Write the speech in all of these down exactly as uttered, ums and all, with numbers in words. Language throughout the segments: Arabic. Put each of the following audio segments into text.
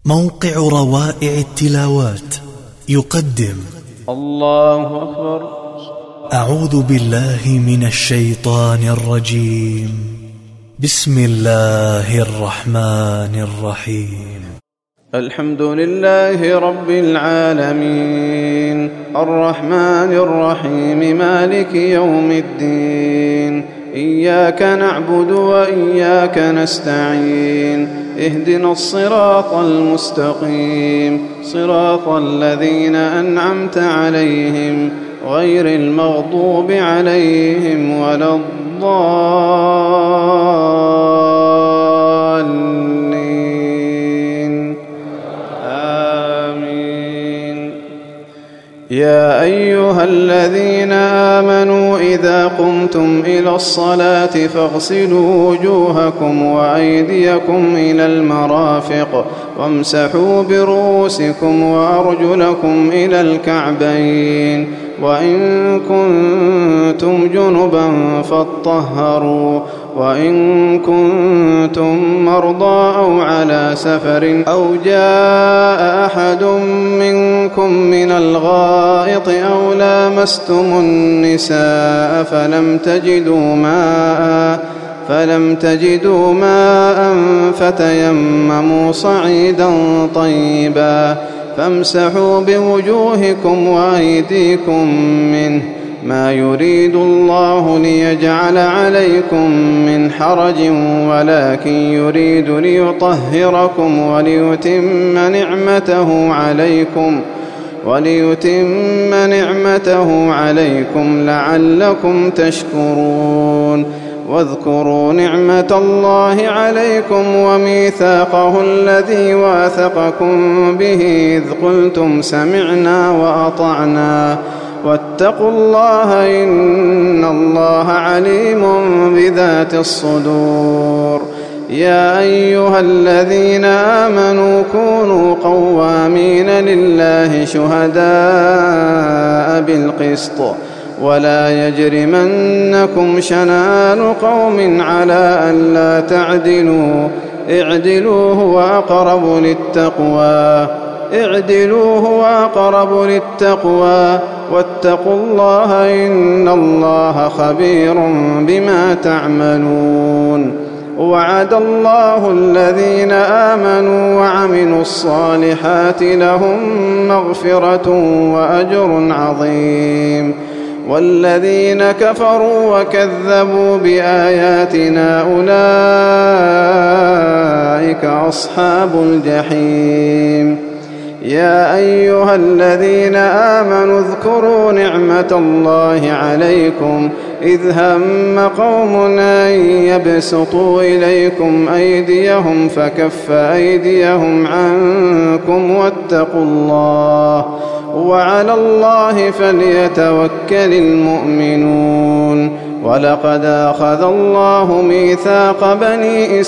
موقع روائع التلاوات يقدم الله أكبر. أعوذ بالله من الشيطان الرجيم. بسم الله الرحمن الرحيم. الحمد لله رب العالمين الرحمن الرحيم مالك يوم الدين. إياك نعبد وإياك نستعين. اهدنا الصراط المستقيم صراط الذين أنعمت عليهم غير المغضوب عليهم ولا الضالين آمين. يا أيها الذين آمنوا إذا قمتم إلى الصلاة فاغسلوا وجوهكم وأيديكم إلى المرافق وامسحوا برؤوسكم وأرجلكم إلى الكعبين وإن كنتم جنبا فاطهروا وإن كنتم مرضى أو على سفر أو جاء أحد منكم من الغائط أو لامستم النساء فلم تجدوا ماء فلم تجدوا ماء فتيمموا صعيدا طيبا فامسحوا بوجوهكم وأيديكم منه ما يريد الله ليجعل عليكم من حرج ولكن يريد ليطهركم وليتم نعمته عليكم وليتم نعمته عليكم لعلكم تشكرون. واذكروا نعمة الله عليكم وميثاقه الذي واثقكم به إذ قلتم سمعنا وأطعنا واتقوا الله إن الله عليم بذات الصدور. يا أيها الذين آمنوا كونوا قوامين لله شهداء بالقسط ولا يجرمنكم شنآن قوم على ألا تعدلوا اعدلوا هو أقرب للتقوى اعدلوا هو أقرب للتقوى واتقوا الله إن الله خبير بما تعملون. وعد الله الذين آمنوا وعملوا الصالحات لهم مغفرة وأجر عظيم. والذين كفروا وكذبوا بآياتنا أولئك أصحاب الجحيم. يا أيها الذين آمنوا اذكروا نعمة الله عليكم إذ هم قوم أن يبسطوا إليكم أيديهم فكف أيديهم عنكم واتقوا الله وعلى الله فليتوكل المؤمنون. ولقد أخذ الله ميثاق بني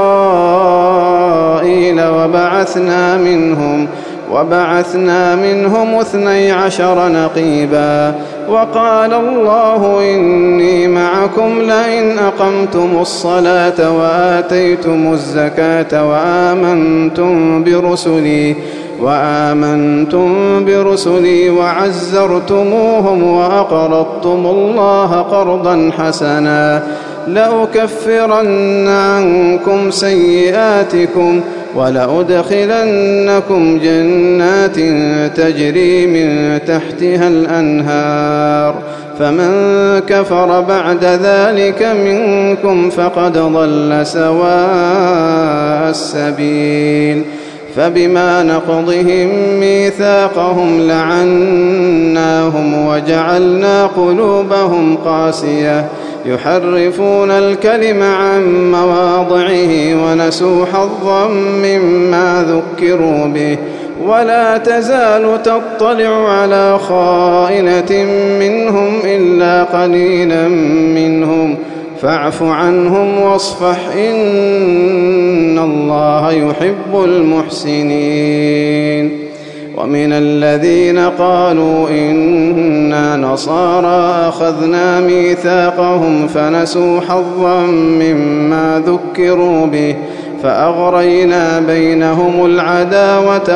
إسرائيل وبعثنا منهم وبعثنا منهم اثني عشر نقيبا وقال الله إني معكم لئن أقمتم الصلاة وآتيتم الزكاة وآمنتم برسلي وآمنتم برسلي وعزرتموهم وأقرضتم الله قرضا حسنا لأكفرن عنكم سيئاتكم ولأدخلنكم جنات تجري من تحتها الأنهار فمن كفر بعد ذلك منكم فقد ضل سواء السبيل. فبما نقضهم ميثاقهم لعناهم وجعلنا قلوبهم قاسية يحرفون الكلم عن مواضعه ونسوا حظا مما ذكروا به ولا تزال تطلع على خائنة منهم إلا قليلا منهم فاعف عنهم واصفح إن الله يحب المحسنين. ومن الذين قالوا إنا نصارى أخذنا ميثاقهم فنسوا حظا مما ذكروا به فأغرينا بينهم العداوة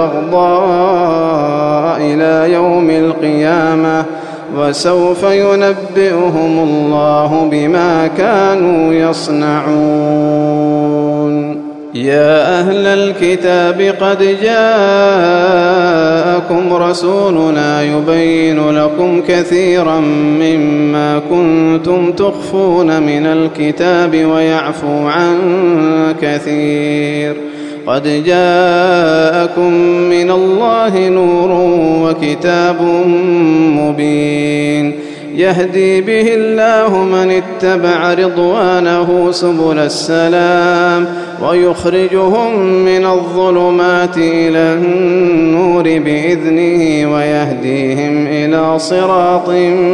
والبغضاء إلى يوم القيامة وسوف ينبئهم الله بما كانوا يصنعون. يا أهل الكتاب قد جاءكم رسولنا يبين لكم كثيرا مما كنتم تخفون من الكتاب ويعفو عن كثير. قد جاءكم من الله نور وكتاب مبين يهدي به الله من اتبع رضوانه سبل السلام ويخرجهم من الظلمات إلى النور بإذنه ويهديهم إلى صراط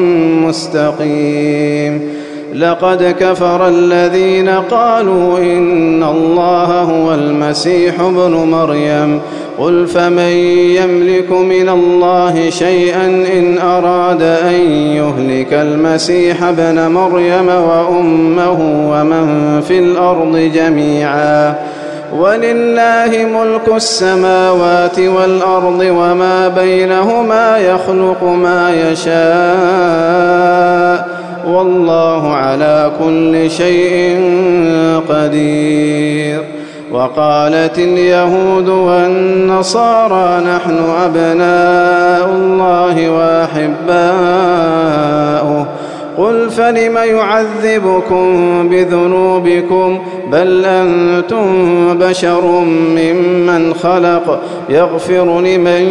مستقيم. لقد كفر الذين قالوا إن الله هو المسيح ابن مريم قل فمن يملك من الله شيئا إن أراد أن يهلك المسيح ابن مريم وأمه ومن في الأرض جميعا ولله ملك السماوات والأرض وما بينهما يخلق ما يشاء والله على كل شيء قدير. وقالت اليهود والنصارى نحن أبناء الله وأحباؤه قل فلم يعذبكم بذنوبكم بل أنتم بشر ممن خلق يغفر لمن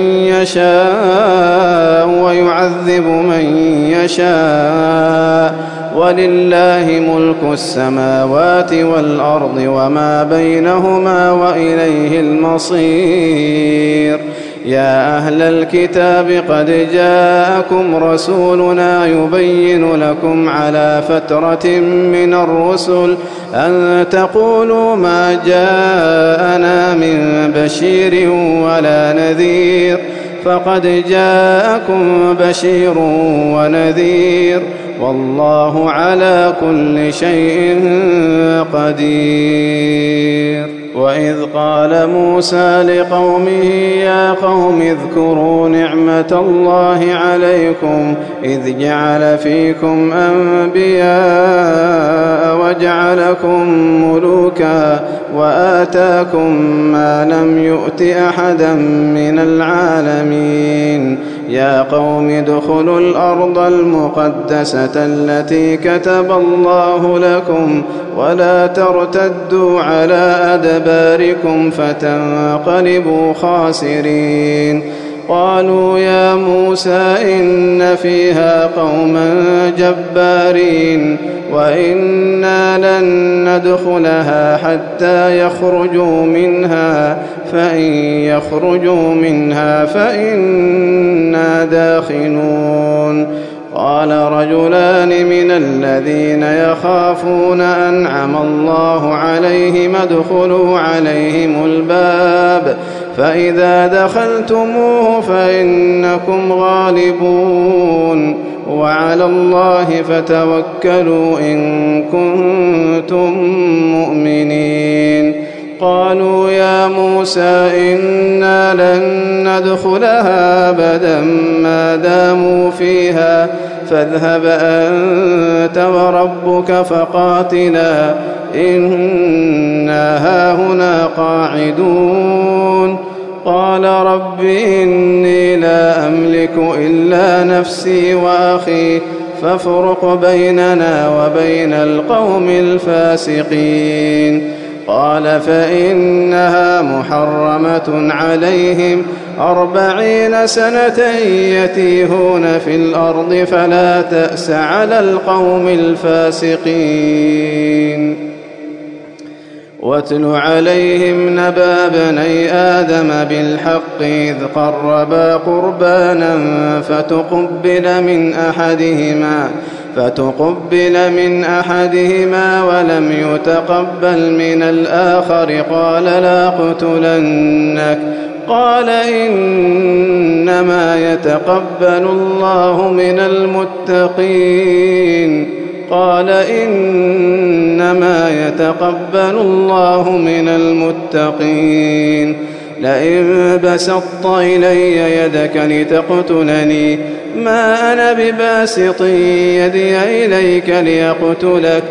يشاء ويعذب من يشاء ولله ملك السماوات والأرض وما بينهما وإليه المصير. يا أهل الكتاب قد جاءكم رسولنا يبين لكم على فترة من الرسل أن تقولوا ما جاءنا من بشير ولا نذير فقد جاءكم بشير ونذير والله على كل شيء قدير. وإذ قال موسى لقومه يا قوم اذكروا نعمة الله عليكم إذ جعل فيكم أنبياء وجعلكم ملوكا وآتاكم ما لم يؤت أحدا من العالمين. يا قوم ادخلوا الأرض المقدسة التي كتب الله لكم ولا ترتدوا على أدباركم فتنقلبوا خاسرين. قالوا يا موسى إن فيها قوما جبارين وإنا لن ندخلها حتى يخرجوا منها فإن يخرجوا منها فإنا داخلون. قال رجلان من الذين يخافون أنعم الله عليهم ادخلوا عليهم الباب فإذا دخلتموه فإنكم غالبون وعلى الله فتوكلوا إن كنتم مؤمنين. قالوا يا موسى إنا لن ندخلها أبدا ما داموا فيها فاذهب أنت وربك فقاتلا إنا هاهنا قاعدون. قال رب إني لا أملك إلا نفسي وأخي فافرق بيننا وبين القوم الفاسقين. قال فإنها محرمة عليهم أربعين سنة يتيهون في الأرض فلا تأس على القوم الفاسقين. واتل عليهم نبأ بني آدم بالحق إذ قربا قربانا فتقبل من أحدهما فتقبل من أحدهما ولم يتقبل من الآخر قال لأقتلنك قال إنما يتقبل الله من المتقين. قال إنما يتقبل الله من المتقين لئن بسطت إلي يدك لتقتلني ما أنا بباسط يدي إليك ليقتلك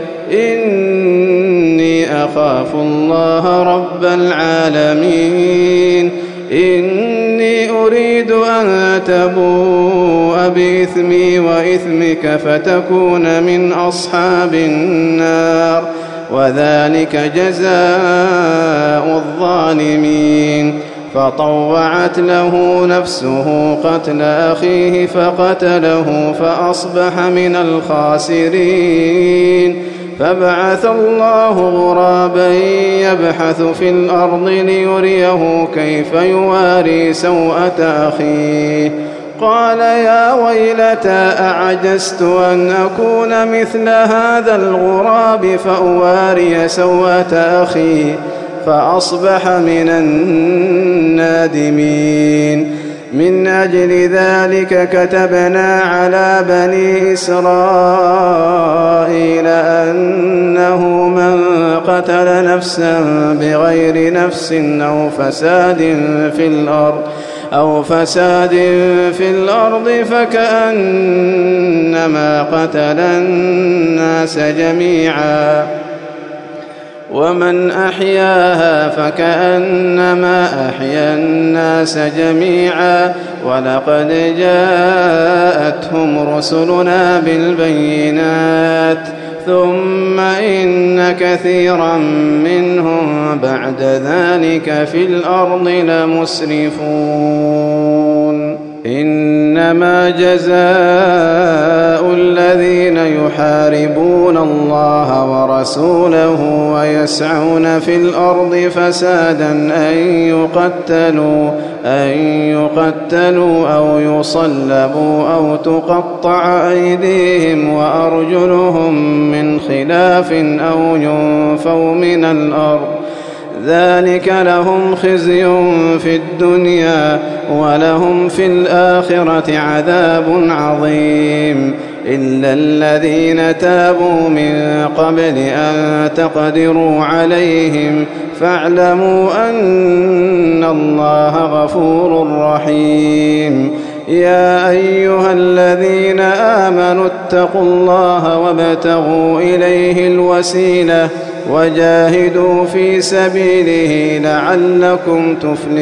إني أخاف الله رب العالمين إني أريد أن تبوء بإثمي وإثمك فتكون من أصحاب النار وذلك جزاء الظالمين فطوعت له نفسه قتل أخيه فقتله فأصبح من الخاسرين فبعث الله غرابا يبحث في الأرض ليريه كيف يواري سوءة أخيه قال يا ويلتى أعجزت أن أكون مثل هذا الغراب فأواري سوءة أخي فأصبح من النادمين من أجل ذلك كتبنا على بني إسرائيل أنه من قتل نفسا بغير نفس أو فساد في الأرض أو فساد في الأرض فكأنما قتل الناس جميعا ومن أحياها فكأنما أحيا الناس جميعا ولقد جاءتهم رسلنا بالبينات ثم إن كثيرا منهم بعد ذلك في الأرض لمسرفون إنما جزاء الذين يحاربون الله ورسوله ويسعون في الأرض فسادا أن يقتلوا أن يقتلوا أو يصلبوا أو تقطع أيديهم وأرجلهم من خلاف أو ينفوا من الأرض ذلك لهم خزي في الدنيا ولهم في الآخرة عذاب عظيم إلا الذين تابوا من قبل أن تقدروا عليهم فاعلموا أن الله غفور رحيم يا أيها الذين آمنوا اتقوا الله وابتغوا إليه الوسيلة وجاهدوا في سبيله لعلكم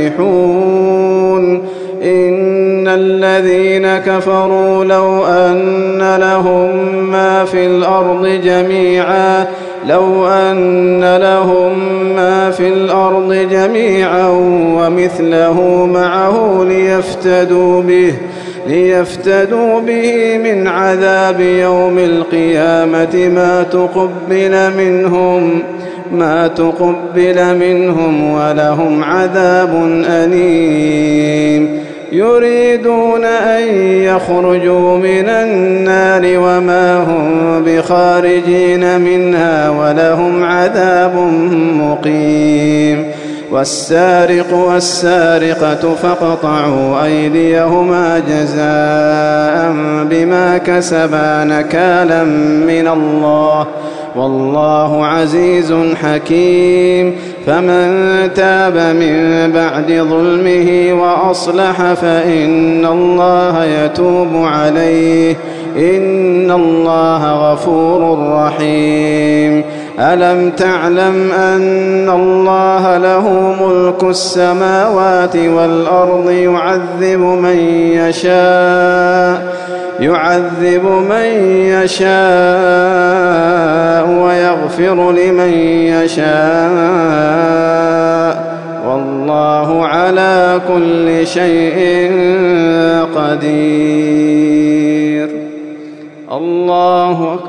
تفلحون إن الذين كفروا لو أن لهم ما في الأرض جميعا لو أن لهم ما في الأرض جميعا ومثله معه ليفتدوا به ليفتدوا به من عذاب يوم القيامة ما تقبل منهم ما تقبل منهم ولهم عذاب أليم يريدون أن يخرجوا من النار وما هم بخارجين منها ولهم عذاب مقيم والسارق والسارقة فاقطعوا أيديهما جزاء بما كسبا نكالا من الله والله عزيز حكيم فمن تاب من بعد ظلمه وأصلح فإن الله يتوب عليه إن الله غفور رحيم ألم تعلم أن الله له ملك السماوات والأرض يعذب من يشاء يعذب من يشاء ويغفر لمن يشاء والله على كل شيء قدير الله أكبر.